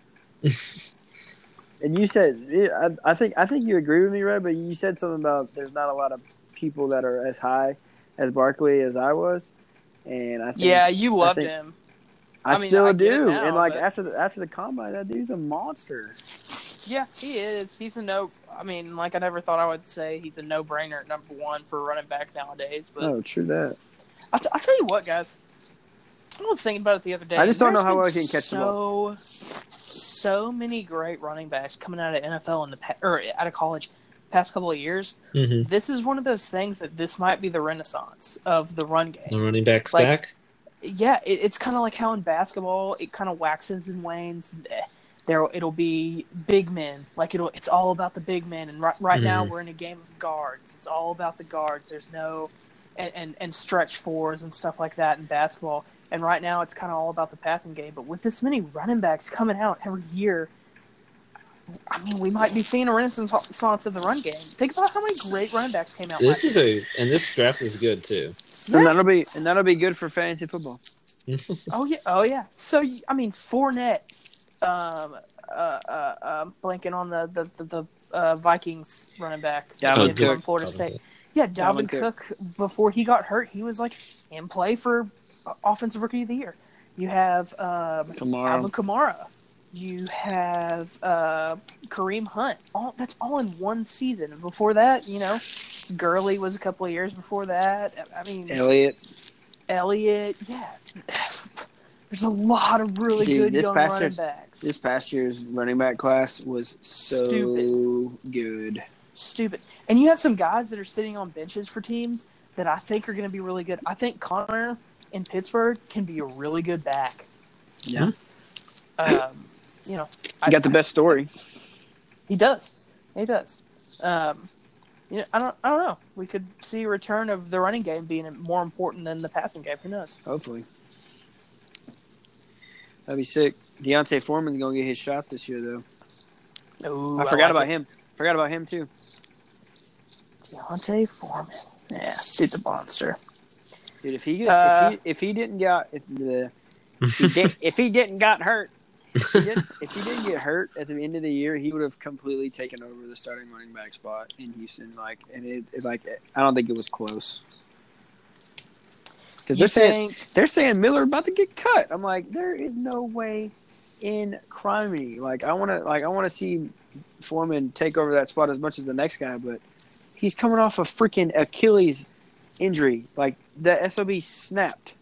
And you said, I, I think I think you agree with me, Red, but you said something about there's not a lot of people that are as high as Barkley as I was, and I think Yeah, you loved think- him. I, I mean, still I get it do. now, and like but- after the after the combine, that dude's a monster. Yeah, he is. He's a no. I mean, like I never thought I would say he's a no-brainer at number one for running back nowadays. But Oh, true that. I'll, t- I'll tell you what, guys. I was thinking about it the other day. I just don't know There's how been well he can catch the ball. So, so many great running backs coming out of N F L in the pa- or out of college past couple of years. Mm-hmm. This is one of those things that this might be the renaissance of the run game. The running back's Like- back. Yeah, it, it's kind of like how in basketball it kind of waxes and wanes. Eh, There, it'll be big men. Like it'll, it's all about the big men. And right, right now Mhm. we're in a game of guards. It's all about the guards. There's no, and, and, and stretch fours and stuff like that in basketball. And right now it's kind of all about the passing game. But with this many running backs coming out every year, I mean, we might be seeing a renaissance of the run game. Think about how many great running backs came out. This last is a and this draft is good too. year. And that'll be and that'll be good for fantasy football. Oh yeah, oh yeah. So I mean, Fournette, um, uh, uh, uh blanking on the the the, the uh, Vikings running back, Dalvin the kid Cook. from Florida Dalvin State. Cook. Yeah, Dalvin, Dalvin Cook. Cook. Before he got hurt, he was like in play for uh, offensive rookie of the year. You have um, Kamara. Alvin Kamara. You have uh, Kareem Hunt. All that's all in one season. And before that, you know, Gurley was a couple of years before that. I mean, Elliott. Elliott, yeah. There's a lot of really Dude, good this young past running year's- backs. This past year's running back class was so Stupid. good. Stupid. And you have some guys that are sitting on benches for teams that I think are going to be really good. I think Connor in Pittsburgh can be a really good back. Yeah. Um, you know, You got the best story. He does. He does. Um, you know, I don't. I don't know. We could see a return of the running game being more important than the passing game. Who knows? Hopefully. That'd be sick. Deontay Foreman's gonna get his shot this year, though. Ooh, I forgot like about it. him. Forgot about him too. Deontay Foreman. Yeah, dude's a monster. Dude, if he get, Uh, if he if he didn't got if the if he, did, if he didn't got hurt, If he, didn't, if he didn't get hurt at the end of the year, he would have completely taken over the starting running back spot in Houston. Like, and it, it like I don't think it was close. Because they're saying they're saying Miller about to get cut. I'm like, there is no way in criminy. Like, I want to like I want to see Foreman take over that spot as much as the next guy, but he's coming off a freaking Achilles injury. Like, the S O B snapped.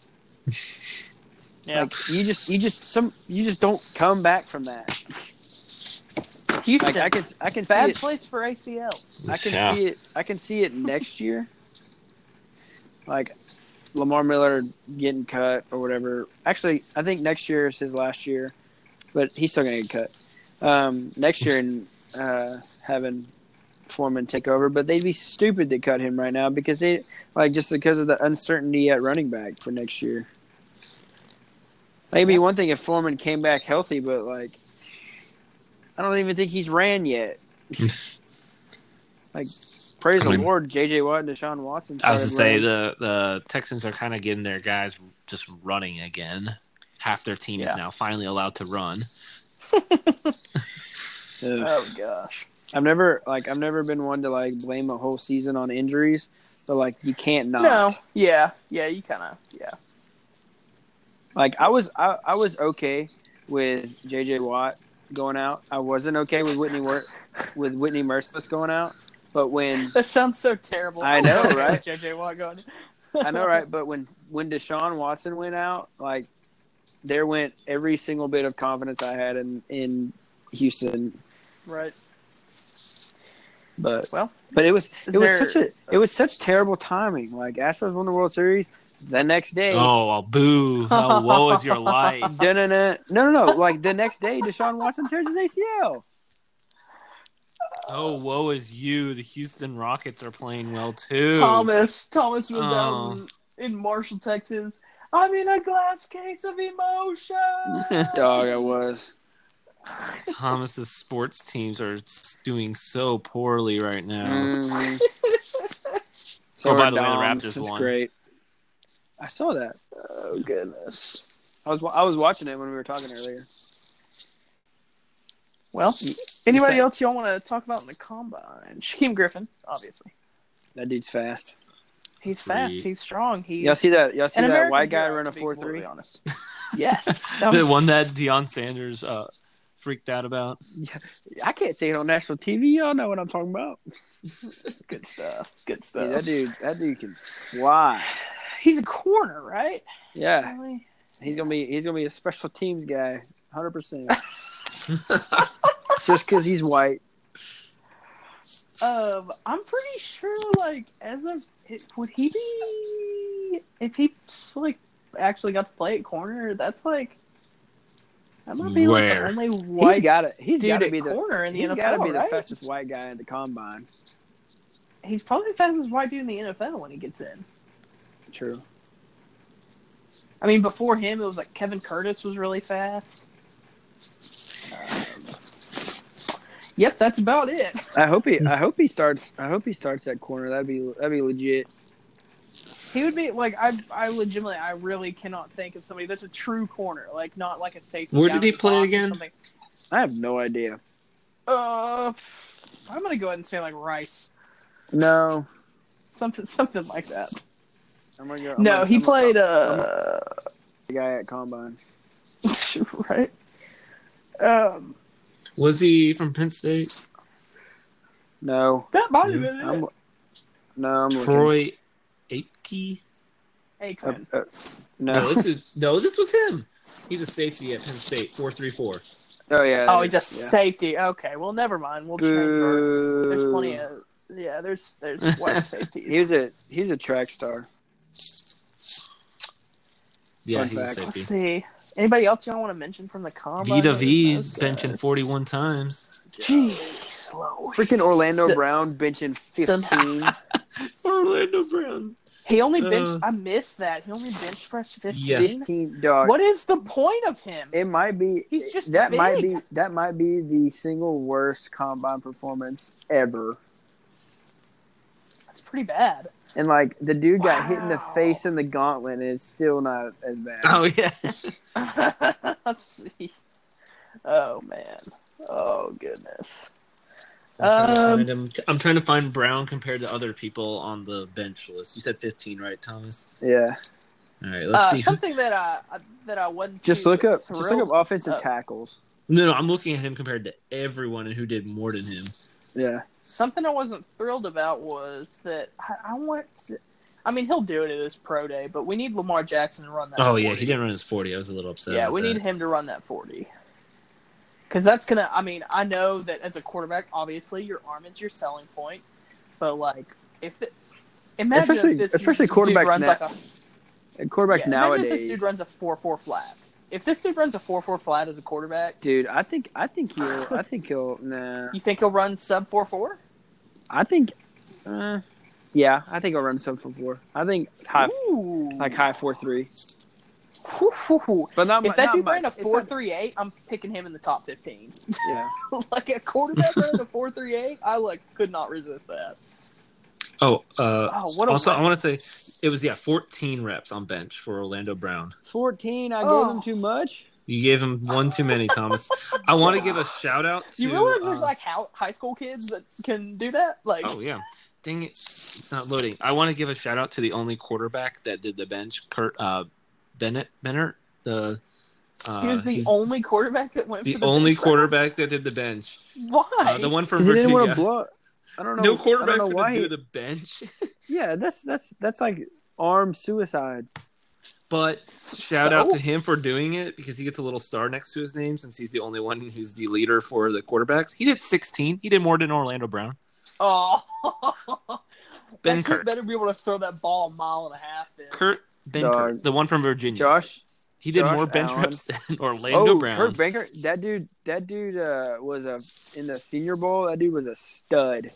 Yeah. Like, you just you just some you just don't come back from that. Houston, Like, I can I can bad see it. place for A C Ls. I can Yeah. see it. I can see it next year. Like, Lamar Miller getting cut or whatever. Actually, I think next year is his last year, but he's still gonna get cut. Um, next year and uh, having Foreman take over, but they'd be stupid to cut him right now because they like just because of the uncertainty at running back for next year. Maybe one thing if Foreman came back healthy, but like I don't even think he's ran yet. Like, praise I mean, the Lord, J J Watt and Deshaun Watson. I was to started say running. the the Texans are kind of getting their guys just running again. Half their team Yeah. is now finally allowed to run. Ugh. Oh gosh. I've never like I've never been one to like blame a whole season on injuries, but like you can't not. No. Yeah. Yeah. You kind of. Yeah. Like I was I, I was okay with J J Watt going out. I wasn't okay with Whitney Wor- with Whitney Merciless going out. But when That sounds so terrible. I know, right? J J Watt going. I know, right? But when when Deshaun Watson went out, like there went every single bit of confidence I had in in Houston. Right. But Well, but it was is it was there- such a it was such terrible timing. Like Astros won the World Series the next day. Oh, well, boo! How woe is your life? Dun-dun-dun. No, no, no. Like the next day, Deshaun Watson tears his A C L. Oh, woe is you! The Houston Rockets are playing well too. Thomas. Thomas was Oh. out in, in Marshall, Texas. I'm in a glass case of emotion. Dog, I was. Thomas's sports teams are doing so poorly right now. Mhm. So Oh, by are the way, the Dom's. Raptors It's won. great. I saw that. Oh goodness. I was I was watching it when we were talking earlier. Well, anybody say- else y'all want to talk about in the combine? Shaquem Griffin, obviously. That dude's fast. He's Three. fast. He's strong. He's Y'all see that? Y'all see an that American white guy hero, run to a be four completely three? honest. Yes. That The was- one that Deion Sanders uh, freaked out about. I can't say it on national T V. Y'all know what I'm talking about. Good stuff. Good Dude, stuff. that dude, that dude can fly. He's a corner, right? Yeah, Really? he's gonna be he's gonna be a special teams guy, hundred percent. Just because he's white. Um, I'm pretty sure, like, as of it, would he be if he like actually got to play at corner? That's like that might be like Where? the only white He's got it. He's dude got to at be the corner in the he's N F got L. to be the right? fastest white guy in the combine. He's probably the fastest white dude in the N F L when he gets in. True. I mean, before him, it was like Kevin Curtis was really fast. Um, yep, that's about it. I hope he. I hope he starts. I hope he starts at corner. That'd be. That'd be legit. He would be like I. I legitimately, I really cannot think of somebody that's a true corner, like not like a safety. Where down did he in the play box or again? something. I have no idea. Uh, I'm gonna go ahead and say like Rice, No. something, something like that. I'm gonna go. I'm No, gonna- he I'm gonna- played. Uh, the guy at combine. right. Um, Was he from Penn State? No. that might have Yeah. been I'm, it. no, I'm looking. Troy Apke? Uh, Aikman. uh, No, no. this is no, this was him. He's a safety at Penn State, four three four. Oh yeah. Oh, it he is, just yeah. safety. Okay, well, never mind. We'll change our. Boo. There's plenty of. Yeah, there's there's white safeties. He's a he's a track star. Yeah, Fun he's a fact. Let's safety. see. Anybody else y'all want to mention from the combine? Vita other than V those benching guys? forty-one times. Jeez, Louise. Freaking Orlando Still- Brown benching Still- fifteen. Orlando Brown. He only benched. Uh, I missed that. He only bench pressed Yeah. fifteen. fifteen dog. What is the point of him? It might be. He's just that might big. be that might be the single worst combine performance ever. That's pretty bad. And like the dude got hit in the Wow. face in the gauntlet, and it's still not as bad. Oh yeah. Let's see. Oh man. Oh goodness. I'm trying, to Um, find him. I'm trying to find Brown compared to other people on the bench list. You said fifteen, right, Thomas? Yeah. All right, let's uh, see. something that I that I wasn't Just too look up. thrilled. Just look up offensive uh, tackles. No, no, I'm looking at him compared to everyone and who did more than him. Yeah. Something I wasn't thrilled about was that I, I want. To, I mean, he'll do it at his pro day, but we need Lamar Jackson to run that. Oh forty. yeah, he didn't run his forty. I was a little upset. Yeah, about we that. need him to run that forty. Because that's gonna. I mean, I know that as a quarterback, obviously your arm is your selling point, but like if the, imagine Especially- if this especially dude quarterbacks runs now- like a And quarterbacks yeah, imagine nowadays. if this dude runs a four four flat. If this dude runs a four four flat as a quarterback, Dude, I think I think he'll I think he'll nah. you think he'll run sub four four? I think uh, yeah, I think he'll run sub four four. I think high Ooh. like high four three. Whew, whew, whew. But not mu- If that not dude much. ran a It's four not- three eight, I'm picking him in the top fifteen. Yeah. Like a quarterback running a four three eight, I like could not resist that. Oh, uh, Oh, what a also I weapon. want to say it was yeah, fourteen reps on bench for Orlando Brown. fourteen, I Oh. gave him too much. You gave him one too many, Thomas. I want to give a shout out to. Do you realize there's uh, like how, high school kids that can do that? Like, Oh yeah, dang it, it's not loading. I want to give a shout out to the only quarterback that did the bench, Kurt uh, Bennett Bennett. The uh, he was the he's only quarterback that went the for the only bench quarterback press? that did the bench. Why? Uh, the one from Because he didn't want to Virginia. blow. I don't know. No I quarterback's don't know why gonna do he- the bench. Yeah, that's that's that's like armed suicide. But shout So? out to him for doing it because he gets a little star next to his name since he's the only one who's the leader for the quarterbacks. He did sixteen. He did more than Orlando Brown. Oh, Ben that kid Kurt. better be able to throw that ball a mile and a half. Then. Kurt Benkert, Dog. the one from Virginia. Josh. he did Josh more bench Allen. reps than Orlando Oh, Brown. Kurt Banker. That dude. That dude uh, was a in the Senior Bowl. That dude was a stud.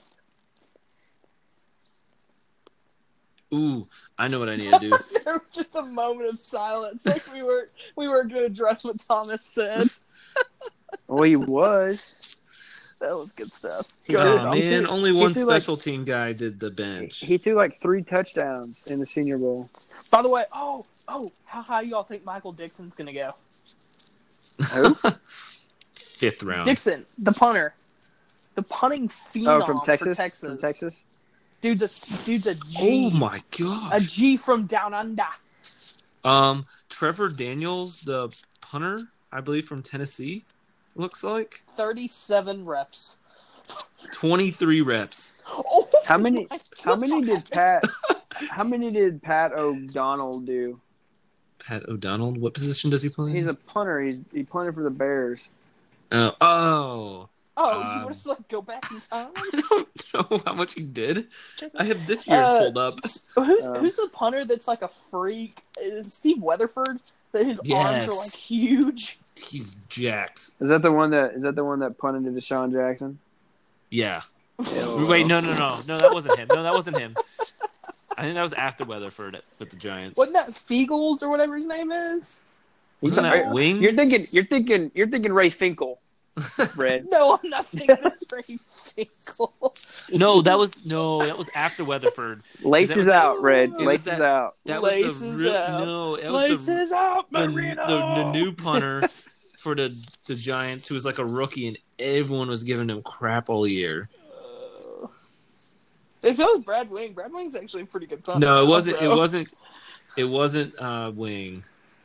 Ooh, I know what I need to do. There was just a moment of silence, like we were we were going to address what Thomas said. Well, he was. That was good stuff. He Go Oh ahead. did. man, threw- only he one threw, like- special team guy did the bench. He threw like three touchdowns in the Senior Bowl. By the way, oh oh, how high y'all think Michael Dixon's going to go? Who? Fifth round. Dixon, the punter, the punting phenom Oh, from for Texas. Texas. From Texas. Dude's a dude's a G. Oh my A gosh. G from down under. Um, Trevor Daniels, the punter, I believe from Tennessee, looks like Thirty-seven reps. twenty-three reps. Oh, How many? my How many God. did Pat? How many did Pat O'Donnell do? Pat O'Donnell, what position does he play? He's a punter. He's he punted for the Bears. Oh, oh. Oh, Um, you want us to like go back in time? I don't know how much he did. I have this year's Uh, pulled up. Who's Um, who's the punter that's like a freak? Is Steve Weatherford? That his arms Yes. are like huge. He's jacked. Is that the one that is that the one that punted to Deshaun Jackson? Yeah. Ew. Wait, no, no, no, no. That wasn't him. No, that wasn't him. I think that was after Weatherford at, with the Giants. Wasn't that Fiegels or whatever his name is? Wasn't that You're- Wing? You're thinking. You're thinking. You're thinking Ray Finkel. Red. No, I'm not thinking of Ray Fiegel. No, that was no, that was after Weatherford. Laces was- out, Red. it was Laces that- out. That was the Laces real, out. no, that was the, Laces out, the, Marino. the the new punter for the the Giants who was like a rookie and everyone was giving him crap all year. Uh, if it was Brad Wing, Brad Wing's actually a pretty good punter. No, it wasn't. It also. wasn't. It wasn't uh, Wing.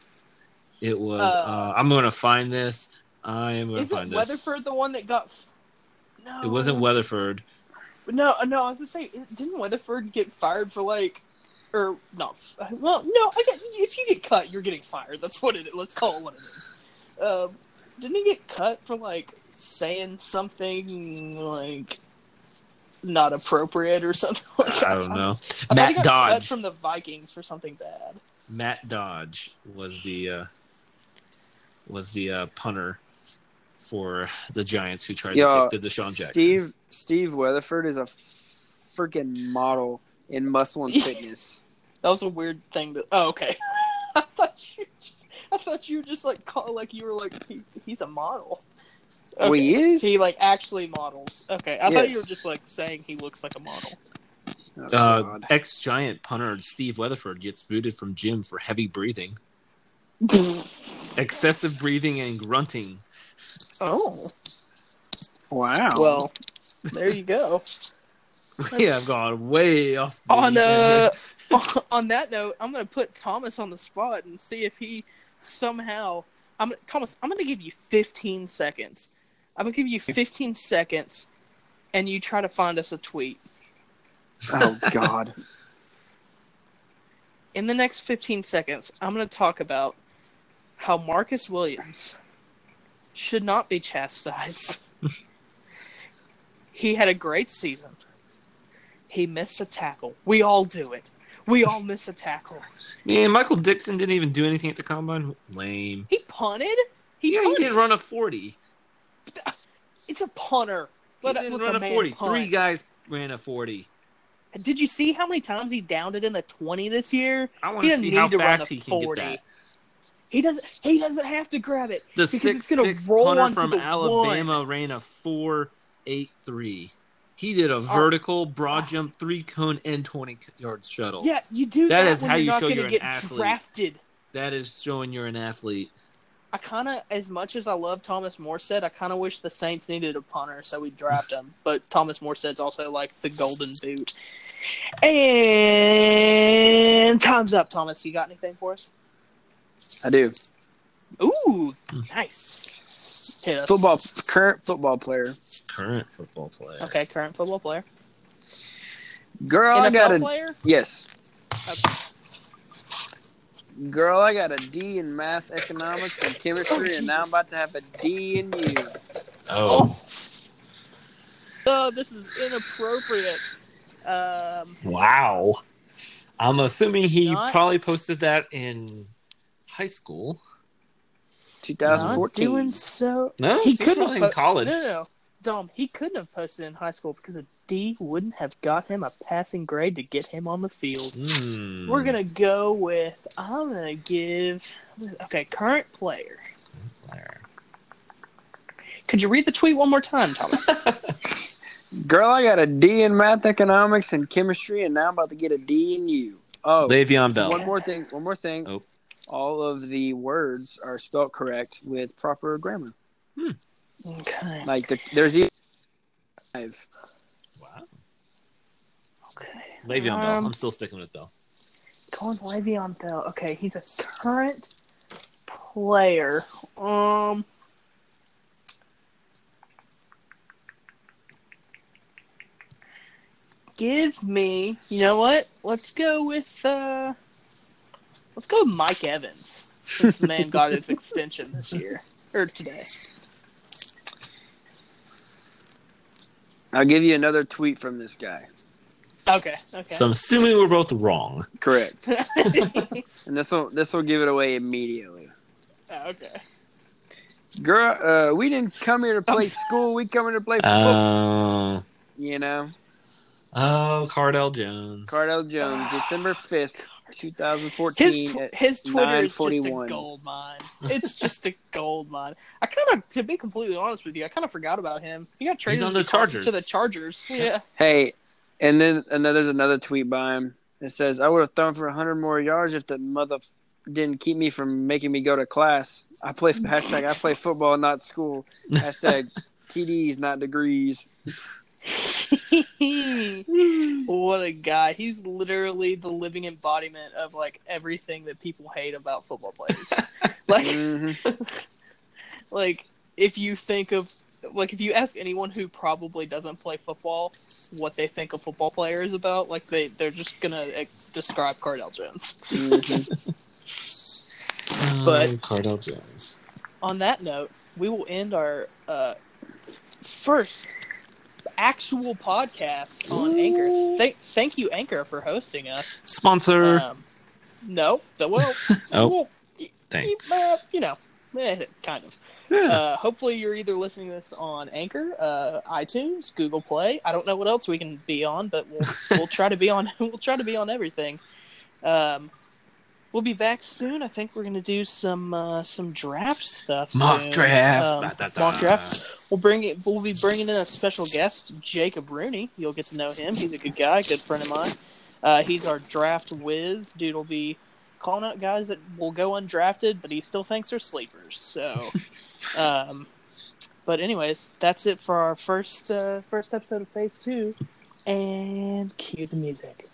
It was. Uh, Uh, I'm going to find this. I am going to Isn't find this. Weatherford the one that got? No, It wasn't Weatherford. No, no. I was gonna say, didn't Weatherford get fired for like, or not? Well, no. I get, if you get cut, you're getting fired. That's what it is. Let's call it what it is. Um, didn't he get cut for like saying something like not appropriate or something? Like I don't know. I thought he Matt got cut Dodge. from the Vikings for something bad. Matt Dodge was the uh, was the uh, punter for the Giants who tried Yo, to kick the Deshaun Jackson. Steve Steve Weatherford is a freaking model in muscle and fitness. That was a weird thing to. Oh, okay. I thought you. Just, I thought you were just like call like you were like he, he's a model. Oh, he is? He like actually models. Okay, I thought you Yes. were just like saying he looks like a model. Oh, Uh, God. ex-Giant punter Steve Weatherford gets booted from gym for heavy breathing. Excessive breathing and grunting. Oh, Wow. well, there you go. We have gone way off. the On uh, handle. on that note, I'm gonna put Thomas on the spot and see if he somehow. I'm Thomas. I'm gonna give you fifteen seconds. I'm gonna give you fifteen seconds, and you try to find us a tweet. Oh God. In the next fifteen seconds, I'm gonna talk about how Marcus Williams should not be chastised. He had a great season. He missed a tackle. We all do it. We all miss a tackle. Man, Michael Dixon didn't even do anything at the combine. Lame. He punted. He yeah, punted. he didn't run a forty. It's a punter. He Let, didn't let run the a man forty. punt. Three guys ran a forty. Did you see how many times he downed it in the twenty this year? I want He to doesn't see need how to run fast a he can get forty. that. He doesn't. He doesn't have to grab it. The because six it's gonna six roll punter onto from the Alabama one. ran a four eight three. He did a vertical broad jump three cone and twenty yard shuttle. Yeah, you do That that, is when how you're you not show gonna you're an get athlete. drafted. That is showing you're an athlete. I kind of, as much as I love Thomas Morstead, I kind of wish the Saints needed a punter so we draft him. But Thomas Morstead's also like the golden boot. And time's up, Thomas. You got anything for us? I do. Ooh, nice. Hit us. Football. Current football player. Current football player. Okay, current football player. Girl, N F L I got a player? yes. Okay. Girl, I got a D in math, economics, and chemistry, Oh, and now I'm Jesus. about to have a D in you. Oh. Oh. Oh, this is inappropriate. Um, Wow. I'm assuming he Not- probably posted that in high school. not twenty fourteen. doing so. No, He he's couldn't probably have in college. No, no, no. Dom, he couldn't have posted in high school because a D wouldn't have got him a passing grade to get him on the field. Hmm. We're going to go with, I'm going to give, okay, current player. Player. Could you read the tweet one more time, Thomas? Girl, I got a D in math, economics, and chemistry, and now I'm about to get a D in you. Oh, Le'Veon Bell. one more thing. One more thing. Oh. All of the words are spelled correct with proper grammar. Okay. Like the, there's even five. Wow. Okay. Le'Veon Bell. Um, I'm still sticking with Bell. Going Le'Veon Bell. Okay, he's a current player. Um... Give me, you know what? Let's go with, uh, let's go with Mike Evans, since the man got his extension this year, or today. I'll give you another tweet from this guy. Okay, okay. So I'm assuming we're both wrong. Correct. And this will this will give it away immediately. okay. Girl, uh, we didn't come here to play school. We come here to play football. Uh, You know, oh, Cardell Jones. Cardell Jones, December fifth, twenty fourteen. His, tw- at his Twitter is just a nine forty-one. gold mine. It's just a gold mine. I kind of, to be completely honest with you, I kind of forgot about him. He got traded on to the Chargers. To the Chargers. Yeah. Hey, and then and then there's another tweet by him. It says, "I would have thrown for one hundred more yards if the mother didn't keep me from making me go to class. I play hashtag I play football, not school. Hashtag T Ds, not degrees." What a guy. He's literally the living embodiment of like everything that people hate about football players. like Mhm. like if you think of like if you ask anyone who probably doesn't play football what they think a football player is about, like they they're just going to uh, describe Cardell Jones. Mhm. But- Oh, Cardell Jones. On that note, we will end our uh, first actual podcast on Anchor. Thank, thank you, Anchor, for hosting us. Sponsor. Um, no, the- well, Oh, well, y- thanks. y- uh, you know, eh, kind of. Yeah. Uh, hopefully, you're either listening to this on Anchor, uh, iTunes, Google Play. I don't know what else we can be on, but we'll we'll try to be on. We'll try to be on everything. Um, we'll be back soon. I think we're gonna do some uh, some draft stuff. Mock soon. draft. Um, Da, da, da. mock draft. We'll bring it. We'll be bringing in a special guest, Jacob Rooney. You'll get to know him. He's a good guy, good friend of mine. Uh, he's our draft whiz. Dude will be calling out guys that will go undrafted, but he still thinks are sleepers. So, um, but anyways, that's it for our first uh, first episode of Phase Two, and cue the music.